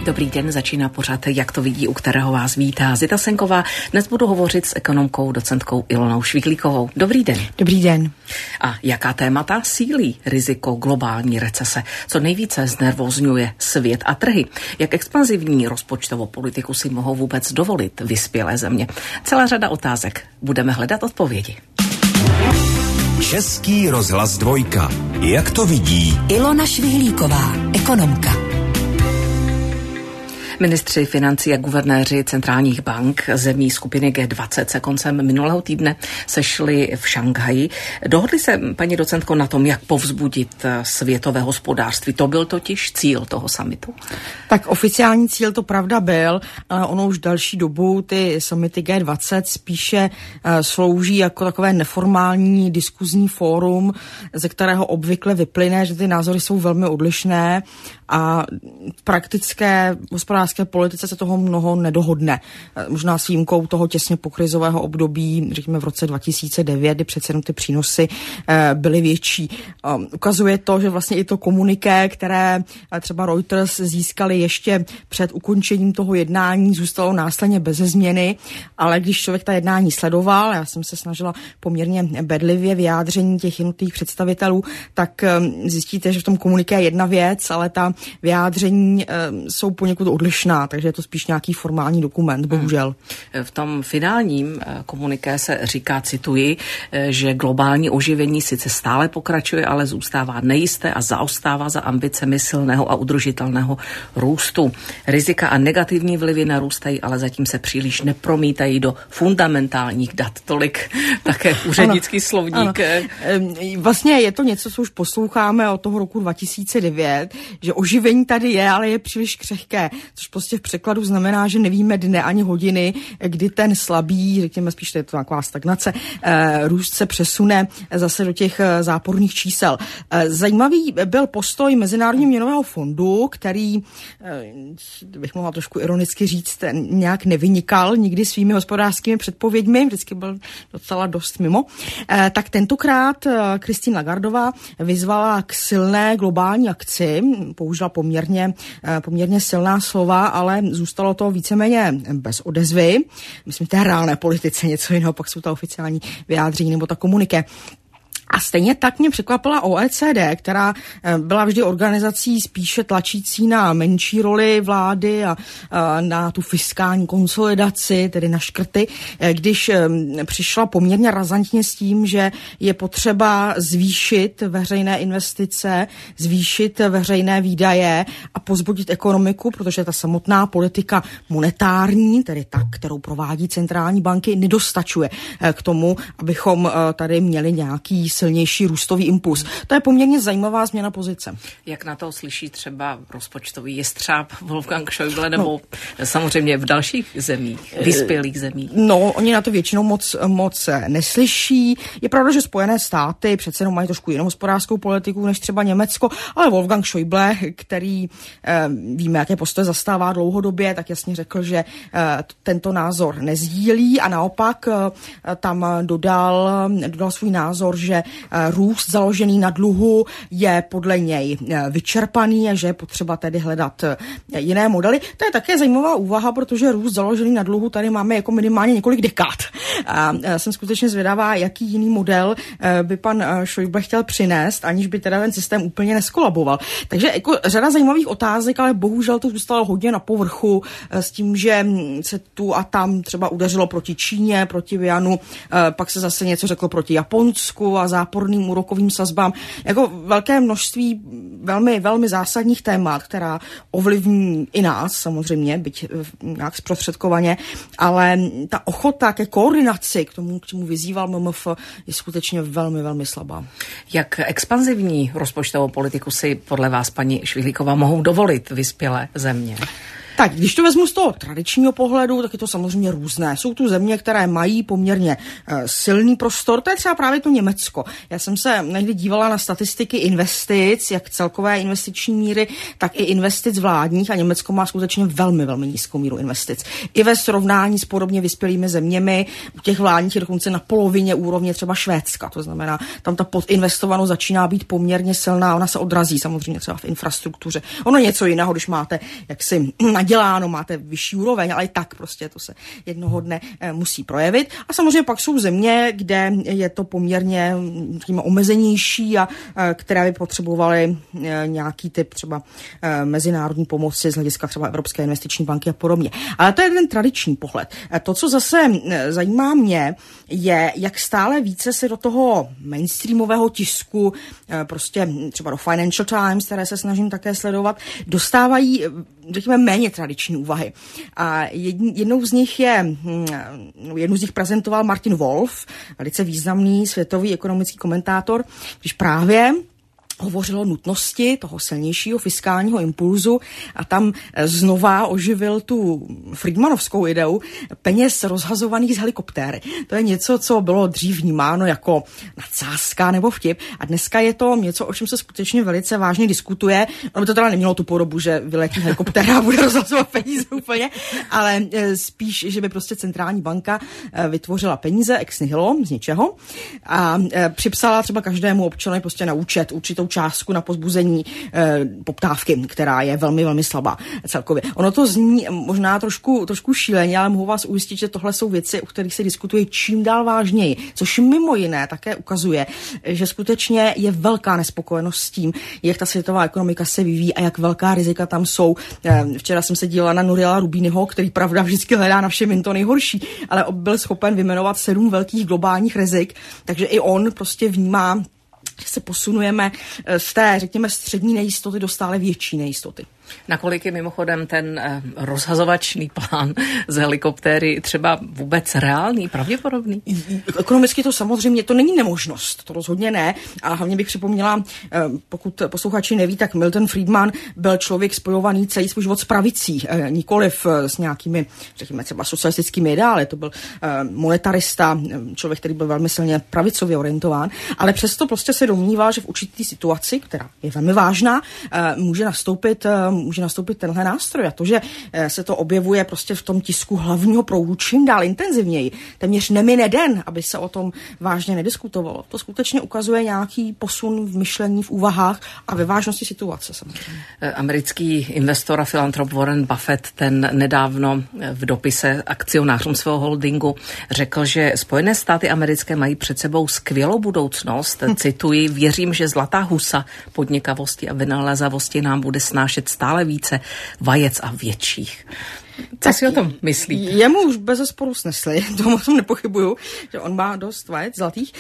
Dobrý den, začíná pořad Jak to vidí, u kterého vás vítá Zita Senková. Dnes budu hovořit s ekonomkou, docentkou Ilonou Švihlíkovou. Dobrý den. Dobrý den. A jaká témata sílí riziko globální recese? Co nejvíce znervózňuje svět a trhy? Jak expanzivní rozpočtovou politiku si mohou vůbec dovolit vyspělé země? Celá řada otázek. Budeme hledat odpovědi. Český rozhlas 2. Jak to vidí Ilona Švihlíková, ekonomka. Ministři financí a guvernéři centrálních bank zemí skupiny G20 se koncem minulého týdne sešli v Šanghaji. Dohodli se, paní docentko, na tom, jak povzbudit světové hospodářství. To byl totiž cíl toho summitu. Tak oficiální cíl to pravda byl, ale ono už další dobu ty summity G20 spíše slouží jako takové neformální diskuzní fórum, ze kterého obvykle vyplyne, že ty názory jsou velmi odlišné a v praktické hospodářské politice se toho mnoho nedohodne. Možná s výjimkou toho těsně pokrizového období, řekněme v roce 2009, kdy přece jenom ty přínosy byly větší. Ukazuje to, že vlastně i to komuniké, které třeba Reuters získali ještě před ukončením toho jednání, zůstalo následně beze změny, ale když člověk ta jednání sledoval, já jsem se snažila poměrně bedlivě vyjádření těch jednotlivých představitelů, tak zjistíte, že v tom komuniké je jedna věc, ale ta vyjádření jsou poněkud odlišná, takže je to spíš nějaký formální dokument, bohužel. V tom finálním komuniké se říká, cituji, že globální oživení sice stále pokračuje, ale zůstává nejisté a zaostává za ambicemi silného a udržitelného růstu. Rizika a negativní vlivy narůstají, ale zatím se příliš nepromítají do fundamentálních dat. Tolik také úřednický slovník. Ano. Vlastně je to něco, co už posloucháme od toho roku 2009, že oživení tady je, ale je příliš křehké, což prostě v překladu znamená, že nevíme dne ani hodiny, kdy ten slabý, řekněme spíš, to je to taková stagnace, růst se přesune zase do těch záporných čísel. Zajímavý byl postoj Mezinárodního měnového fondu, který, bych mohla trošku ironicky říct, nějak nevynikal nikdy svými hospodářskými předpověďmi, vždycky byl docela dost mimo. Tak tentokrát Christine Lagardová vyzvala k silné globální akci, použila poměrně silná slova, ale zůstalo to víceméně bez odezvy. Myslím, že té reálné politice něco jiného, pak jsou ta oficiální vyjádření nebo ta komuniké. A stejně tak mě překvapila OECD, která byla vždy organizací spíše tlačící na menší roli vlády a na tu fiskální konsolidaci, tedy na škrty, když přišla poměrně razantně s tím, že je potřeba zvýšit veřejné investice, zvýšit veřejné výdaje a pozbudit ekonomiku, protože ta samotná politika monetární, tedy ta, kterou provádí centrální banky, nedostačuje k tomu, abychom tady měli nějaký silnější růstový impuls. To je poměrně zajímavá změna pozice. Jak na to slyší třeba rozpočtový jestřáb Wolfgang Schäuble nebo samozřejmě v dalších zemích, vyspělých zemích? No, oni na to většinou moc neslyší. Je pravda, že Spojené státy přece jenom mají trošku jinou hospodářskou politiku než třeba Německo, ale Wolfgang Schäuble, který víme, jaké postoje zastává dlouhodobě, tak jasně řekl, že tento názor nezdílí a naopak tam dodal svůj názor, že růst založený na dluhu je podle něj vyčerpaný a že je potřeba tedy hledat jiné modely. To je také zajímavá úvaha, protože růst založený na dluhu tady máme jako minimálně několik dekád. A jsem skutečně zvědavá, jaký jiný model by pan Schäuble chtěl přinést, aniž by teda ten systém úplně neskolaboval. Takže jako řada zajímavých otázek, ale bohužel to zůstalo hodně na povrchu s tím, že se tu a tam třeba udeřilo proti Číně, proti Vianu, pak se zase něco řeklo proti Japonsku a záporným úrokovým sazbám. Jako velké množství velmi, velmi zásadních témat, která ovlivní i nás samozřejmě, byť nějak zprostředkovaně, ale ta ochota ke koordinaci, k čemu vyzýval MMF, je skutečně velmi, velmi slabá. Jak expanzivní rozpočtovou politiku si podle vás, paní Švihlíková, mohou dovolit vyspělé země? Tak, když to vezmu z toho tradičního pohledu, tak je to samozřejmě různé. Jsou tu země, které mají poměrně silný prostor, to je třeba právě to Německo. Já jsem se někdy dívala na statistiky investic, jak celkové investiční míry, tak i investic vládních a Německo má skutečně velmi, velmi nízkou míru investic. I ve srovnání s podobně vyspělými zeměmi, u těch vládních je dokonce na polovině úrovně třeba Švédska. To znamená, tam ta podinvestovanost začíná být poměrně silná, ona se odrazí samozřejmě třeba v infrastruktuře. Ono něco jiného, když máte jaksi naděláno, máte vyšší úroveň, ale i tak prostě to se jednoho dne musí projevit. A samozřejmě pak jsou země, kde je to poměrně omezenější a které by potřebovaly nějaký typ třeba mezinárodní pomoci z hlediska třeba Evropské investiční banky a podobně. Ale to je ten tradiční pohled. To, co zase zajímá mě, je, jak stále více se do toho mainstreamového tisku, prostě třeba do Financial Times, které se snažím také sledovat, dostávají, řekněme, méně tradiční úvahy. A jednou z nich prezentoval Martin Wolf, velice významný světový ekonomický komentátor, když právě hovořil o nutnosti toho silnějšího fiskálního impulzu a tam znova oživil tu Friedmanovskou ideu peněz rozhazovaných z helikoptéry. To je něco, co bylo dřív vnímáno jako nadsázka nebo vtip a dneska je to něco, o čem se skutečně velice vážně diskutuje. Ono by to teda nemělo tu podobu, že vyletí helikoptéra a bude rozhazovat peníze úplně, ale spíš, že by prostě centrální banka vytvořila peníze ex nihilo z ničeho a připsala třeba každému občanovi prostě na účet určitou částku na pozbuzení poptávky, která je velmi, velmi slabá celkově. Ono to zní možná trošku šíleně, ale mohu vás ujistit, že tohle jsou věci, o kterých se diskutuje čím dál vážněji, což mimo jiné také ukazuje, že skutečně je velká nespokojenost s tím, jak ta světová ekonomika se vyvíjí a jak velká rizika tam jsou. Včera jsem se dívala na Nouriela Rubínyho, který pravda vždycky hledá na všem jen to nejhorší, ale byl schopen vyjmenovat 7 velkých globálních rizik, takže i on prostě vnímá, že se posunujeme z té, řekněme, střední nejistoty do stále větší nejistoty. Nakolik je mimochodem ten rozhazovačný plán z helikoptéry třeba vůbec reálný, pravděpodobný? Ekonomicky to samozřejmě, to není nemožnost, to rozhodně ne. A hlavně bych připomněla, pokud posluchači neví, tak Milton Friedman byl člověk spojovaný celý svůj život s pravicí, nikoliv s nějakými, řekněme, třeba socialistickými ideály. To byl monetarista, člověk, který byl velmi silně pravicově orientován, ale přesto prostě se domníval, že v určitý situaci, která je velmi vážná, může nastoupit tenhle nástroj. A to, že se to objevuje prostě v tom tisku hlavního proudu čím dál intenzivněji, téměř nemine den, aby se o tom vážně nediskutovalo. To skutečně ukazuje nějaký posun v myšlení, v úvahách a ve vážnosti situace samozřejmě. Americký investor a filantrop Warren Buffett, ten nedávno v dopise akcionářům svého holdingu řekl, že Spojené státy americké mají před sebou skvělou budoucnost. Cituji, věřím, že zlatá husa podnikavosti a vynalézavosti nám bude snášet stále více vajec a větších. Co si o tom myslíte? Jemu už bezesporu snesli, tomu o tom nepochybuju, že on má dost vajec zlatých.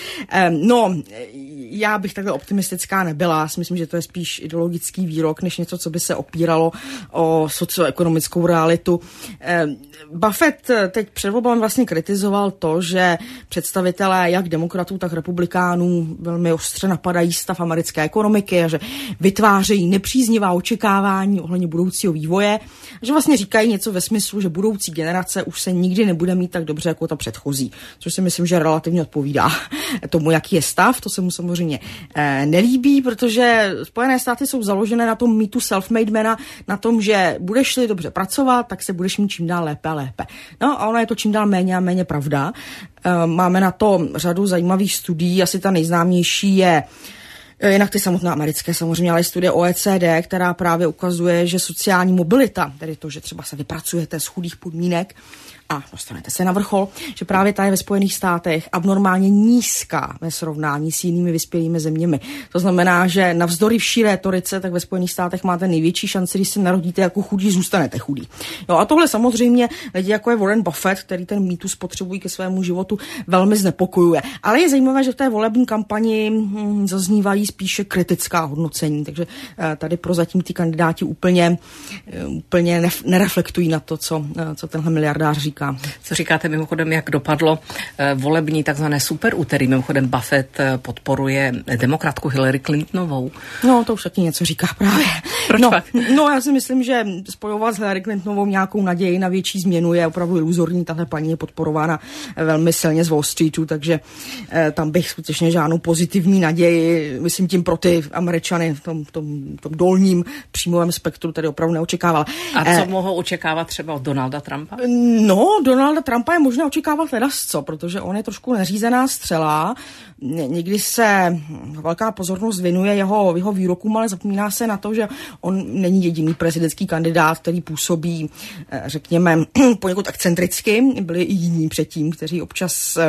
Já bych takhle optimistická nebyla. Myslím, že to je spíš ideologický výrok, než něco, co by se opíralo o socioekonomickou realitu. Buffett teď před volbami vlastně kritizoval to, že představitelé jak demokratů, tak republikánů velmi ostře napadají stav americké ekonomiky a že vytvářejí nepříznivá očekávání ohledně budoucího vývoje. Že vlastně říkají něco ve smyslu, že budoucí generace už se nikdy nebude mít tak dobře jako ta předchozí, což si myslím, že relativně odpovídá tomu, jaký je stav. To se mu samozřejmě nelíbí, protože Spojené státy jsou založené na tom mýtu self-made mana, na tom, že budeš-li dobře pracovat, tak se budeš mít čím dál lépe a lépe. No a ono je to čím dál méně a méně pravda. Máme na to řadu zajímavých studií, asi ta nejznámější je jinak ty samotné americké samozřejmě, ale studie OECD, která právě ukazuje, že sociální mobilita, tedy to, že třeba se vypracujete z chudých podmínek a dostanete se na vrchol, že právě ta je ve Spojených státech abnormálně nízká ve srovnání s jinými vyspělými zeměmi. To znamená, že navzdory vší rétorice, tak ve Spojených státech máte největší šanci, když se narodíte jako chudí, zůstanete chudí. No a tohle samozřejmě lidi jako je Warren Buffett, který ten mýtus potřebují ke svému životu, velmi znepokojuje. Ale je zajímavé, že v té volební kampani zaznívají spíše kritická hodnocení, takže tady prozatím ty kandidáti úplně nereflektují na to, co tenhle miliardář říká. říká. Co říkáte mimochodem, jak dopadlo volební takzvané superúterý? Mimochodem Buffett podporuje demokratku Hillary Clintonovou. No, to už taky něco říká právě. Proč pak? No, já si myslím, že spojovat s Hillary Clintonovou nějakou naději na větší změnu je opravdu iluzorní. Tahle paní je podporována velmi silně z Wall Streetu, takže tam bych skutečně žádnou pozitivní naději, myslím tím pro ty Američany v tom dolním příjmovém spektru tady opravdu neočekával. A co mohou očekávat třeba od Donalda Trumpa? No, Donalda Trumpa je možné očekávat ledasco, protože on je trošku neřízená střela. Někdy se velká pozornost věnuje jeho výrokům, ale zapomíná se na to, že on není jediný prezidentský kandidát, který působí, řekněme, poněkud excentricky. Byli i jiní předtím, kteří občas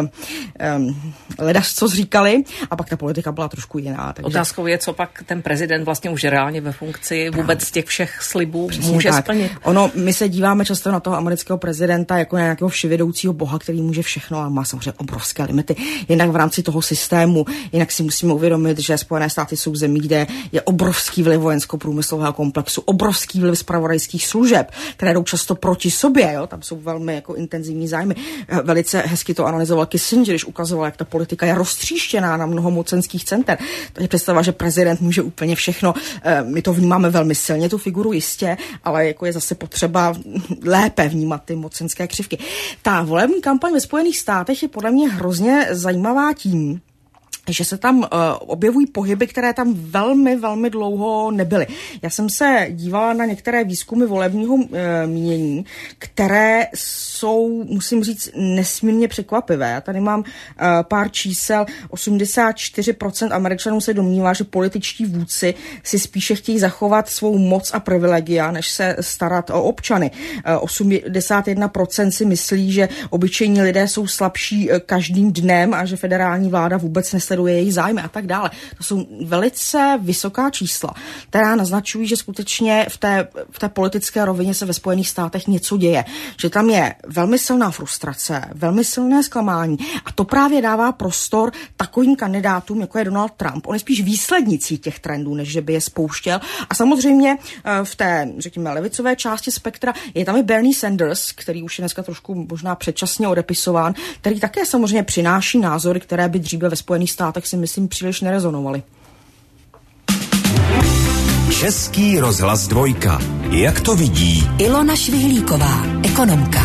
ledasco říkali, a pak ta politika byla trošku jiná. Takže... Otázkou je, co pak ten prezident vlastně už reálně ve funkci vůbec z těch všech slibů přesně může splnit. My se díváme často na toho amerického prezidenta jako na nějakého vševědoucího boha, který může všechno a má samozřejmě obrovské limity. Jinak v rámci toho systému, jinak si musíme uvědomit, že Spojené státy jsou zemí, kde je obrovský vliv vojensko-průmyslového komplexu, obrovský vliv zpravodajských služeb, které jdou často proti sobě, jo? Tam jsou velmi jako intenzivní zájmy. Velice hezky to analyzoval Kissinger, když ukazoval, jak ta politika je roztříštěná na mnoho mocenských center. Takže představa, že prezident může úplně všechno. My to vnímáme velmi silně, tu figuru jistě, ale jako je zase potřeba lépe vnímat ty mocenské křivky. Ta volební kampaň ve Spojených státech je podle mě hrozně zajímavá tím, že se tam objevují pohyby, které tam velmi, velmi dlouho nebyly. Já jsem se dívala na některé výzkumy volebního mínění, které jsou, musím říct, nesmírně překvapivé. Já tady mám pár čísel. 84% Američanů se domnívá, že političtí vůdci si spíše chtějí zachovat svou moc a privilegia, než se starat o občany. 81% si myslí, že obyčejní lidé jsou slabší každým dnem a že federální vláda vůbec nesleduje její zájmy a tak dále. To jsou velice vysoká čísla, která naznačují, že skutečně v té politické rovině se ve Spojených státech něco děje. Že tam je velmi silná frustrace, velmi silné zklamání a to právě dává prostor takovým kandidátům, jako je Donald Trump. On je spíš výslednicí těch trendů, než že by je spouštěl. A samozřejmě v té, řekněme, levicové části spektra je tam i Bernie Sanders, který už je dneska trošku možná předčasně odepisován, který také samozřejmě přináší názory, které by dříve ve Spojených státech si myslím příliš nerezonovaly. Český rozhlas 2. Jak to vidí Ilona Švihlíková, ekonomka.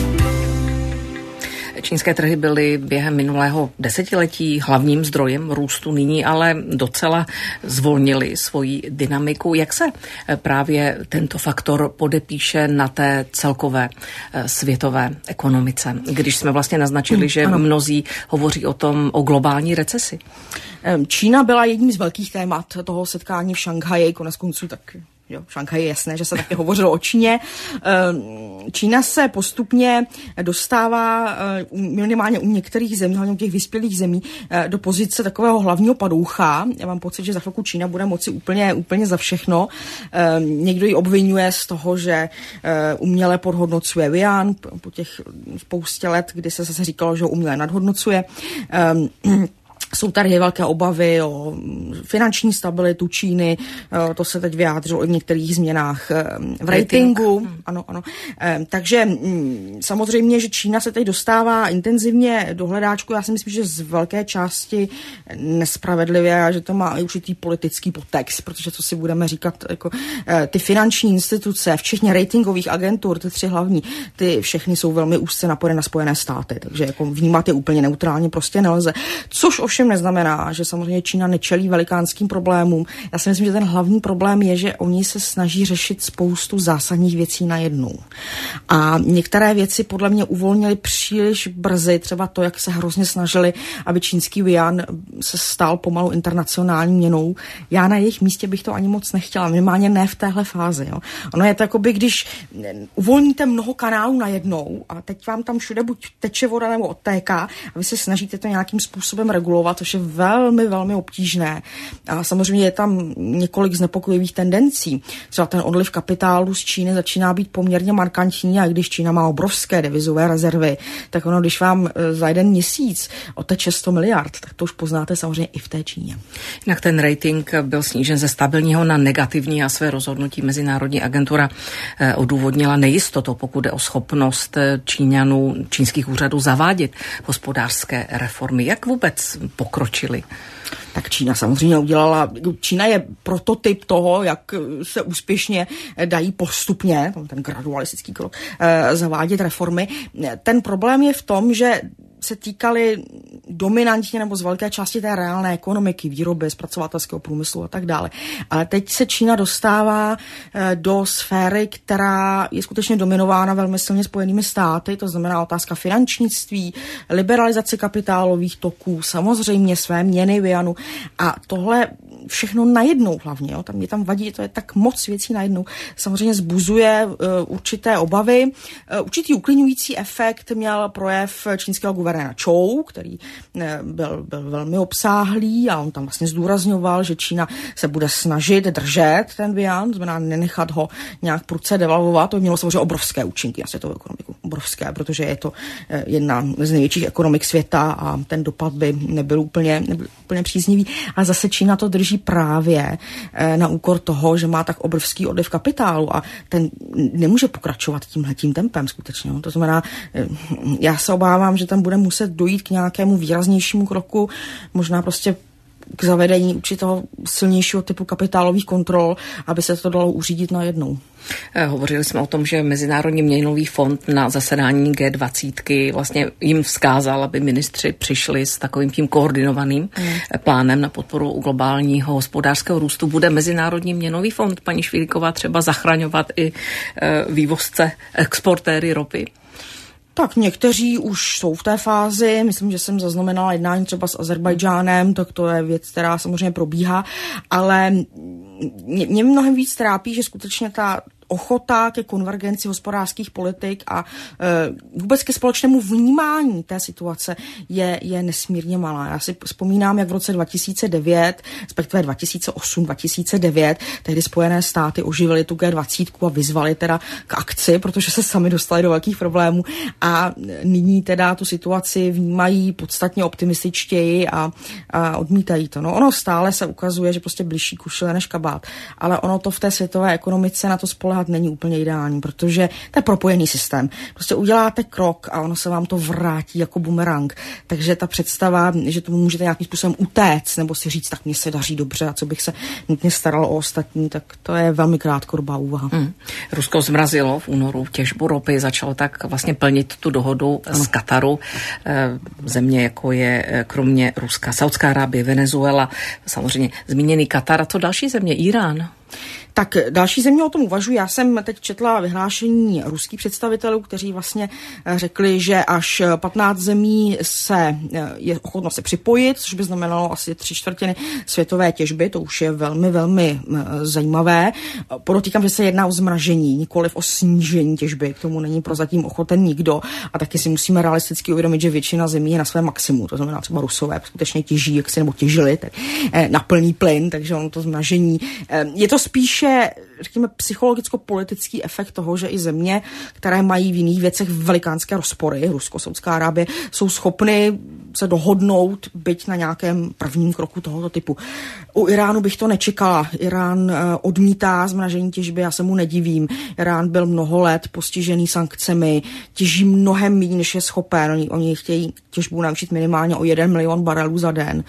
Čínské trhy byly během minulého desetiletí hlavním zdrojem růstu, nyní ale docela zvolnili svoji dynamiku. Jak se právě tento faktor podepíše na té celkové světové ekonomice, když jsme vlastně naznačili, že mnozí hovoří o globální recesi? Čína byla jedním z velkých témat toho setkání v Šanghaji, koneckonců tak... Jo, v Šanghaji je jasné, že se také hovořilo o Číně. Čína se postupně dostává minimálně u některých zemí, hlavně u těch vyspělých zemí, do pozice takového hlavního padoucha. Já mám pocit, že za chvilku Čína bude moci úplně za všechno. Někdo ji obvinuje z toho, že uměle podhodnocuje yuan po těch spoustě let, kdy se zase říkalo, že ho uměle nadhodnocuje. Jsou tady velké obavy o finanční stabilitu Číny, to se teď vyjádřilo i v některých změnách v ratingu. Ano. Takže samozřejmě, že Čína se teď dostává intenzivně do hledáčku. Já si myslím, že z velké části nespravedlivě a že to má i určitý politický podtext, protože co si budeme říkat, jako ty finanční instituce, včetně ratingových agentur, ty tři hlavní, ty všechny jsou velmi úzce napojené na Spojené státy, takže jako vnímat je úplně neutrálně prostě nelze. Což ovšem neznamená, že samozřejmě Čína nečelí velikánským problémům. Já si myslím, že ten hlavní problém je, že oni se snaží řešit spoustu zásadních věcí najednou. A některé věci podle mě uvolnili příliš brzy, třeba to, jak se hrozně snažili, aby čínský yuan se stal pomalu internacionální měnou. Já na jejich místě bych to ani moc nechtěla, minimálně ne v téhle fázi. Jo. Ono je to jakoby, když uvolníte mnoho kanálů najednou a teď vám tam všude buď teče voda nebo odtéká a vy se snažíte to nějakým způsobem regulovat, kontrolovat, což je velmi, velmi obtížné. A samozřejmě je tam několik znepokojivých tendencí. Třeba ten odliv kapitálu z Číny začíná být poměrně markantní, a když Čína má obrovské devizové rezervy, tak ono, když vám za jeden měsíc oteče 100 miliard, tak to už poznáte samozřejmě i v té Číně. Jinak ten rating byl snížen ze stabilního na negativní a své rozhodnutí Mezinárodní agentura odůvodnila nejistotou, pokud jde o schopnost Číňanů, čínských úřadů zavádět hospodářské reformy. Jak vůbec pokročili? Tak Čína samozřejmě udělala, Čína je prototyp toho, jak se úspěšně dají postupně, ten gradualistický krok, zavádět reformy. Ten problém je v tom, že se týkaly dominantně nebo z velké části té reálné ekonomiky, výroby, zpracovatelského průmyslu a tak dále. Ale teď se Čína dostává do sféry, která je skutečně dominována velmi silně Spojenými státy, to znamená otázka finančnictví, liberalizace kapitálových toků, samozřejmě své měny v juanu a tohle všechno najednou hlavně, jo. Mě tam vadí, to je tak moc věcí najednou. Samozřejmě zbuzuje určité obavy. Určitý uklidňující efekt měl projev čínského guvernéra Chou, který byl velmi obsáhlý a on tam vlastně zdůrazňoval, že Čína se bude snažit držet ten yuan, znamená nenechat ho nějak prudce devalvovat. To mělo samozřejmě obrovské účinky na světovou ekonomiku. Obrovské, protože je to jedna z největších ekonomik světa a ten dopad by nebyl úplně příznivý. A zase Čína to drží právě na úkor toho, že má tak obrovský odliv kapitálu a ten nemůže pokračovat tímhletím tempem skutečně. To znamená, já se obávám, že tam bude muset dojít k nějakému výraznějšímu kroku, možná prostě k zavedení určitého silnějšího typu kapitálových kontrol, aby se to dalo uřídit najednou. Hovořili jsme o tom, že Mezinárodní měnový fond na zasedání G20 vlastně jim vzkázal, aby ministři přišli s takovým tím koordinovaným plánem na podporu globálního hospodářského růstu. Bude Mezinárodní měnový fond, paní Švílíková, třeba zachraňovat i vývozce, exportéry ropy? Tak někteří už jsou v té fázi, myslím, že jsem zaznamenala jednání třeba s Azerbajdžánem, tak to je věc, která samozřejmě probíhá, ale mě mnohem víc trápí, že skutečně ta ochota ke konvergenci hospodářských politik a vůbec ke společnému vnímání té situace je nesmírně malá. Já si vzpomínám, jak v roce 2009, respektive 2008-2009, tehdy Spojené státy oživily tu G20 a vyzvali teda k akci, protože se sami dostali do velkých problémů a nyní teda tu situaci vnímají podstatně optimističtěji a odmítají to. No, ono stále se ukazuje, že prostě bližší kušile než kabát, ale ono to v té světové ekonomice na to spoléhat není úplně ideální, protože to je propojený systém. Prostě uděláte krok a ono se vám to vrátí jako bumerang. Takže ta představa, že tomu můžete nějakým způsobem utéct nebo si říct, tak mně se daří dobře a co bych se nutně staral o ostatní, tak to je velmi krátkodobá úvaha. Rusko zmrazilo v únoru těžbu ropy, začalo tak vlastně plnit tu dohodu z Kataru. Země, jako je kromě Ruska, Saudská Arábie, Venezuela, samozřejmě zmíněný Katar a co další země, Irán. Tak další země o tom uvažují. Já jsem teď četla vyhlášení ruských představitelů, kteří vlastně řekli, že až 15 zemí je ochotno se připojit, což by znamenalo asi 3/4 světové těžby. To už je velmi, velmi zajímavé. Podotýkám, že se jedná o zmražení, nikoliv o snížení těžby. K tomu není prozatím ochoten nikdo. A taky si musíme realisticky uvědomit, že většina zemí je na svém maximu. To znamená třeba Rusové skutečně těží, nebo těžili na plný plyn, takže ono to zmražení. Je to spíše, řekněme, psychologicko-politický efekt toho, že i země, které mají v jiných věcech velikánské rozpory, Rusko, Saudská Arábie, jsou schopny se dohodnout, byť na nějakém prvním kroku tohoto typu. U Iránu bych to nečekala. Irán odmítá zmražení těžby, já se mu nedivím. Irán byl mnoho let postižený sankcemi, těží mnohem méně, než je schopen. Oni chtějí těžbu navýšit minimálně o 1 milion barelů za den.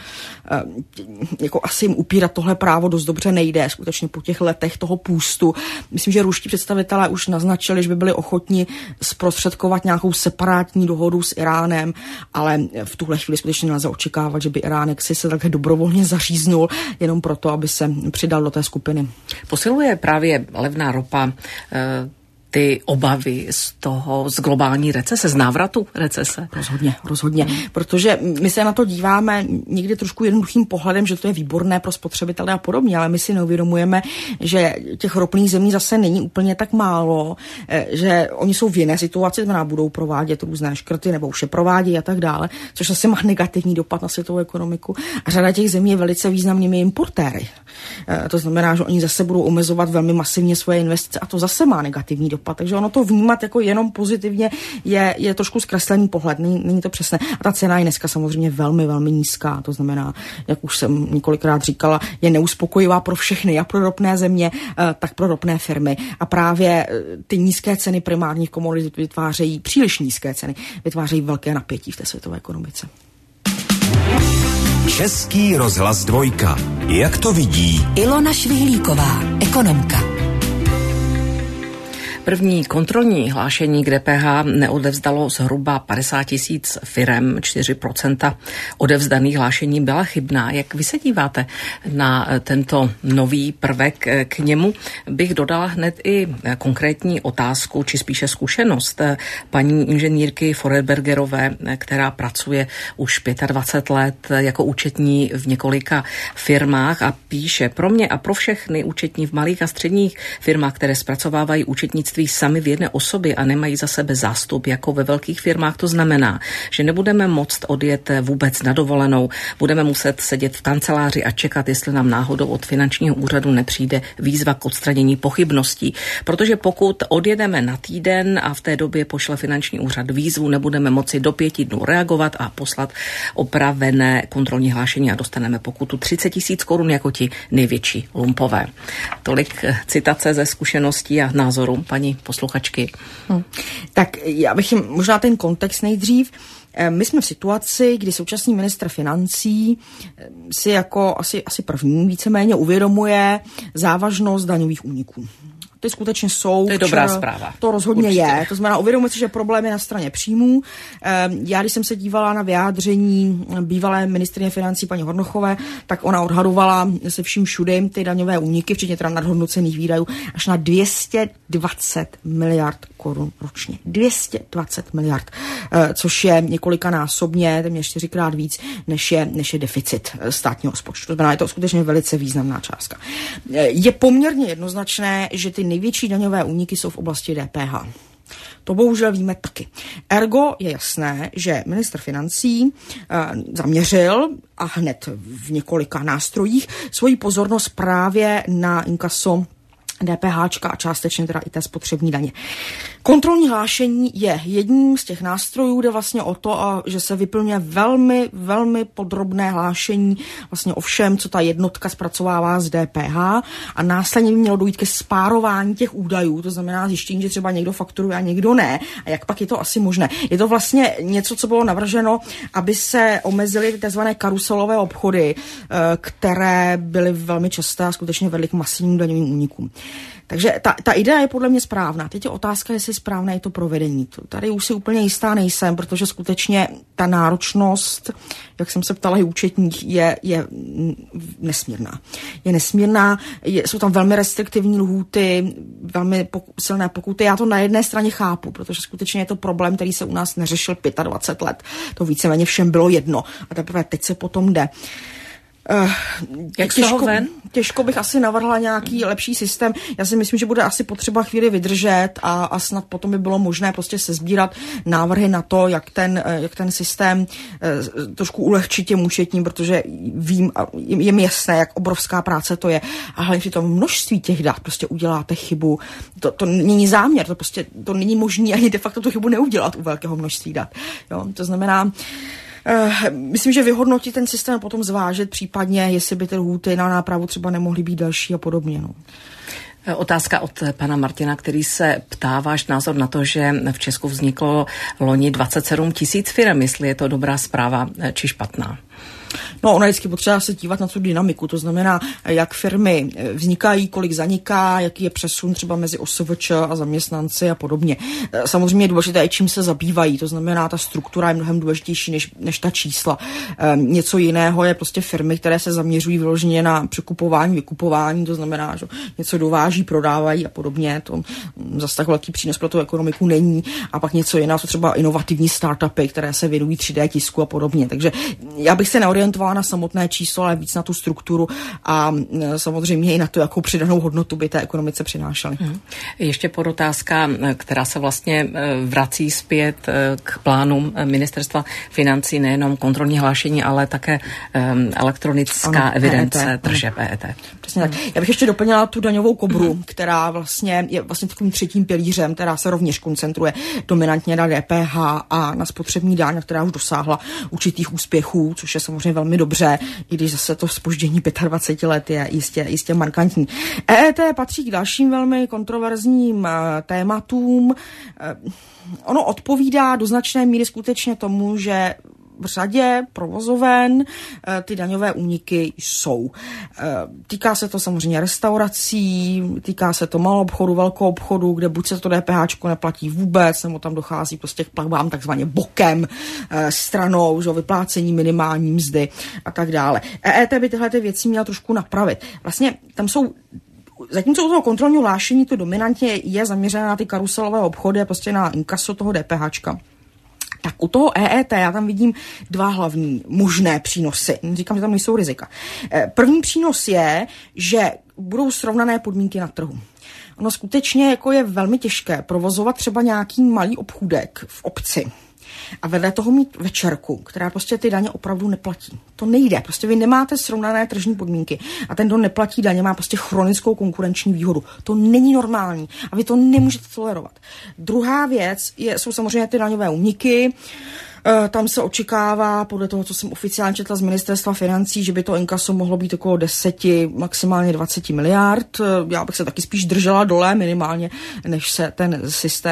Jako asi jim upírat tohle právo dost dobře nejde, skutečně po těch letech toho půstu. Myslím, že ruští představitelé už naznačili, že by byli ochotni zprostředkovat nějakou separátní dohodu s Iránem, ale v tuhle chvíli skutečně nelze očekávat, že by Irán jaksi se takhle dobrovolně zaříznul jenom proto, aby se přidal do té skupiny. Posiluje právě levná ropa ty obavy z globální recese, z návratu recese? Rozhodně, protože my se na to díváme někdy trošku jednoduchým pohledem, že to je výborné pro spotřebitele a podobně, ale my si neuvědomujeme, že těch ropných zemí zase není úplně tak málo, že oni jsou v jiné situaci, znamená budou provádět různé škrty nebo už je provádějí a tak dále, což zase má negativní dopad na světovou ekonomiku. A řada těch zemí je velice významnými importéry. To znamená, že oni zase budou omezovat velmi masivně svoje investice a to zase má negativní dopad. Takže ono to vnímat jako jenom pozitivně je trošku zkreslený pohled, není to přesné. A ta cena je dneska samozřejmě velmi, velmi nízká. To znamená, jak už jsem několikrát říkala, je neuspokojivá pro všechny, jak pro ropné země, tak pro ropné firmy. A právě ty nízké ceny primárních komodit vytvářejí, příliš nízké ceny, vytvářejí velké napětí v té světové ekonomice. Český rozhlas 2. Jak to vidí Ilona Švihlíková, ekonomka. První kontrolní hlášení k DPH neodevzdalo zhruba 50 000 firem, 4% odevzdaných hlášení byla chybná. Jak vy se díváte na tento nový prvek? K němu bych dodala hned i konkrétní otázku, či spíše zkušenost paní inženýrky Forelbergerové, která pracuje už 25 let jako účetní v několika firmách a píše: pro mě a pro všechny účetní v malých a středních firmách, které zpracovávají účetnictví sami v jedné osobě a nemají za sebe zástup jako ve velkých firmách, to znamená, že nebudeme moct odjet vůbec na dovolenou, budeme muset sedět v kanceláři a čekat, jestli nám náhodou od finančního úřadu nepřijde výzva k odstranění pochybností. Protože pokud odjedeme na týden a v té době pošle finanční úřad výzvu, nebudeme moci do 5 dnů reagovat a poslat opravené kontrolní hlášení a dostaneme pokutu 30 000 korun jako ti největší lumpové. Tolik citace ze zkušeností a názorů paní posluchačky. Tak já bych jim možná ten kontext nejdřív. My jsme v situaci, kdy současný ministr financí si jako asi první víceméně uvědomuje závažnost daňových úniků. Ty skutečně jsou. To je dobrá zpráva. To rozhodně určitě je. To znamená, uvědomit si, že problém je na straně příjmů. Já, když jsem se dívala na vyjádření bývalé ministryně financí paní Hornochové, tak ona odhadovala se vším všude ty daňové úniky, včetně teda nadhodnocených výdajů, až na 220 miliard korun ročně. 220 miliard, což je několikanásobně, téměř 4krát víc, než je deficit státního rozpočtu. To znamená, je to skutečně velice významná částka. Je poměrně jednoznačné, že ty největší daňové úniky jsou v oblasti DPH. To bohužel víme taky. Ergo je jasné, že ministr financí zaměřil a hned v několika nástrojích svoji pozornost právě na inkaso DPHčka a částečně teda i té spotřební daně. Kontrolní hlášení je jedním z těch nástrojů, jde vlastně o to, že se vyplňuje velmi, velmi podrobné hlášení vlastně o všem, co ta jednotka zpracovává z DPH a následně by mělo dojít ke spárování těch údajů, to znamená zjištění, že třeba někdo fakturuje a někdo ne. A jak pak je to asi možné? Je to vlastně něco, co bylo navrženo, aby se omezily tzv. Karuselové obchody, které byly velmi časté a skutečně vedly k masivním daňovým únikům. Takže ta idea je podle mě správná. Teď je otázka, jestli správné je to provedení. Tady už si úplně jistá nejsem, protože skutečně ta náročnost, jak jsem se ptala i účetních, je nesmírná. Je nesmírná, jsou tam velmi restriktivní lhůty, velmi silné pokuty. Já to na jedné straně chápu, protože skutečně je to problém, který se u nás neřešil 25 let. To víceméně všem bylo jedno. A teprve teď se potom jde. Jak z toho ven? Těžko bych asi navrhla nějaký lepší systém. Já si myslím, že bude asi potřeba chvíli vydržet a snad potom by bylo možné prostě sesbírat návrhy na to, jak ten systém trošku ulehčit těm účetním, protože vím, je mi jasné, jak obrovská práce to je. A hlavně při tom množství těch dat prostě uděláte chybu. To není záměr, to není možné ani de facto tu chybu neudělat u velkého množství dat. Jo? To znamená, myslím, že vyhodnotit ten systém a potom zvážit případně, jestli by ty lhůty na nápravu třeba nemohly být další a podobně. No. Otázka od pana Martina, který se ptá váš názor na to, že v Česku vzniklo loni 27 000 firem, jestli je to dobrá zpráva či špatná. No, ono je vždycky potřeba se dívat na tu dynamiku, to znamená, jak firmy vznikají, kolik zaniká, jaký je přesun třeba mezi OSVČ a zaměstnanci a podobně. Samozřejmě je důležité, čím se zabývají, to znamená, ta struktura je mnohem důležitější než ta čísla. Něco jiného je prostě firmy, které se zaměřují vyloženě na překupování, vykupování, to znamená, že něco dováží, prodávají a podobně. To zase tak velký přínos pro tu ekonomiku není. A pak něco jiného, to třeba inovativní startupy, které se věnují 3D tisku a podobně. Takže já bych se neorientovala na samotné číslo, ale víc na tu strukturu a samozřejmě i na to, jakou přidanou hodnotu by té ekonomice přinášely. Ještě podotázka, která se vlastně vrací zpět k plánům ministerstva financí, nejenom kontrolní hlášení, ale také elektronická evidence tržeb EET. Přesně tak. Já bych ještě doplnila tu daňovou kobru, která vlastně je vlastně takovým třetím pilířem, která se rovněž koncentruje dominantně na DPH a na spotřební daň, která už dosáhla určitých úspěchů, což je samozřejmě velmi dobře, i když zase to zpoždění 25 let je jistě markantní. EET patří k dalším velmi kontroverzním tématům. Ono odpovídá do značné míry skutečně tomu, že v řadě provozoven ty daňové úniky jsou. Týká se to samozřejmě restaurací, týká se to malou obchodu, velkou obchodu, kde buď se to DPHčko neplatí vůbec, nebo tam dochází prostě k platbám takzvaně bokem, stranou, že, vyplácení minimální mzdy a tak dále. EET by tyhle věci měla trošku napravit. Vlastně tam jsou zatímco u toho kontrolního hlášení to dominantně je zaměřené na ty karuselové obchody a prostě na inkaso toho DPHčka. Tak u toho EET já tam vidím dva hlavní možné přínosy. Říkám, že tam nejsou rizika. První přínos je, že budou srovnané podmínky na trhu. Ono skutečně jako je velmi těžké provozovat třeba nějaký malý obchůdek v obci a vedle toho mít večerku, která prostě ty daně opravdu neplatí. To nejde. Prostě vy nemáte srovnané tržní podmínky a ten, kdo neplatí daně, má prostě chronickou konkurenční výhodu. To není normální a vy to nemůžete tolerovat. Druhá věc jsou samozřejmě ty daňové úniky. Tam se očekává, podle toho, co jsem oficiálně četla z ministerstva financí, že by to inkaso mohlo být okolo 10, maximálně 20 miliard. Já bych se taky spíš držela dole minimálně, než se ten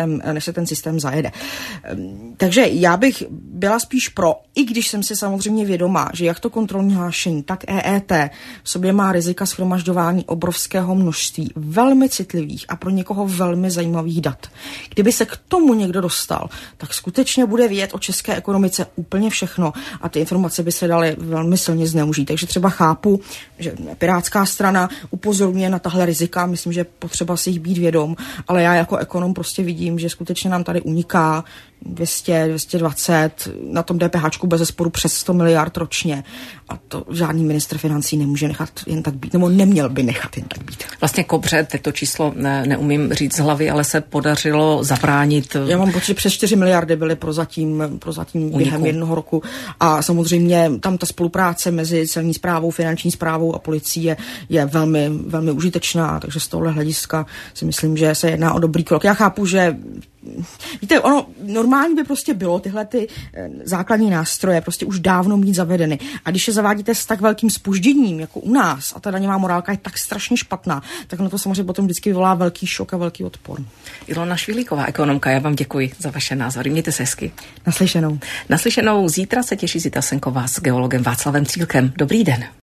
systém zajede. Takže já bych byla spíš pro, i když jsem si samozřejmě vědomá, že jak to kontrolní hlášení, tak EET v sobě má rizika shromažďování obrovského množství velmi citlivých a pro někoho velmi zajímavých dat. Kdyby se k tomu někdo dostal, tak skutečně bude vědět o české ekonomice úplně všechno a ty informace by se daly velmi silně zneužít. Takže třeba chápu, že Pirátská strana upozorňuje na tahle rizika, myslím, že je potřeba si jich být vědom, ale já jako ekonom prostě vidím, že skutečně nám tady uniká 200, 220, na tom DPHčku bezesporu přes 100 miliard ročně a to žádný ministr financí nemůže nechat jen tak být, nebo neměl by nechat jen tak být. Vlastně Kobře, teď to číslo neumím říct z hlavy, ale se podařilo zabránit. Já mám pocit, že přes 4 miliardy byly prozatím během jednoho roku a samozřejmě tam ta spolupráce mezi celní správou, finanční správou a policií je velmi, velmi užitečná, takže z tohohle hlediska si myslím, že se jedná o dobrý krok. Já chápu, že víte, ono normálně by prostě bylo tyhle ty základní nástroje prostě už dávno mít zavedeny. A když je zavádíte s tak velkým zpožděním, jako u nás, a ta daňová morálka je tak strašně špatná, tak na to samozřejmě potom vždycky vyvolá velký šok a velký odpor. Ilona Švihlíková, ekonomka, já vám děkuji za vaše názory. Mějte se hezky. Naslyšenou. Naslyšenou. Zítra se těší Zita Senková s geologem Václavem Cílkem. Dobrý den.